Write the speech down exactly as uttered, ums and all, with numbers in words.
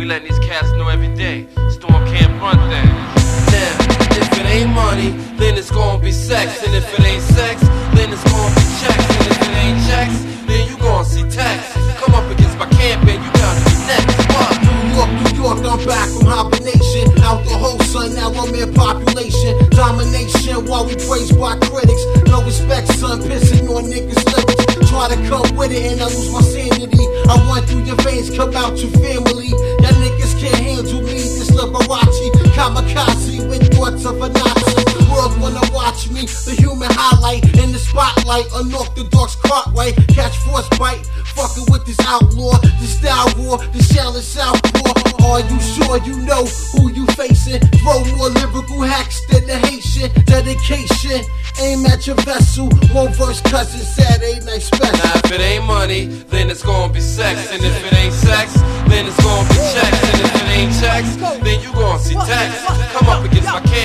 We letting these cats know every day. Storm can't run things. Now, if it ain't money, then it's gonna be sex. And if it ain't sex, then it's gonna be checks. And if it ain't checks, then you gonna see tax. Come up against my campaign, you bound to be next. What? New York, New York, I'm back from hibernation. Out the whole sun, now I'm in population. Domination while we praised by critics. No respect, son, pissing on niggas' lips. Try to come with it and I lose my sanity. I run through your veins, come out your family. Y'all niggas can't handle me, this Liberace. Kamikaze with thoughts of a Nazi. The world wanna watch me, the human highlight in the spotlight. Unorthodox cartwright, catch frostbite. Fucking with this outlaw, the style war, the shell is southpaw. Are you sure you know who you facing? Throw more lyrical hacks than the Haitian. Dedication, aim at your vessel. One verse cousin, Saturday night special. Now if it ain't money, then it's gonna be sex. And if it ain't sex, then it's gonna be checks. And if it ain't checks, then you gonna see tax. Come up against my campaign.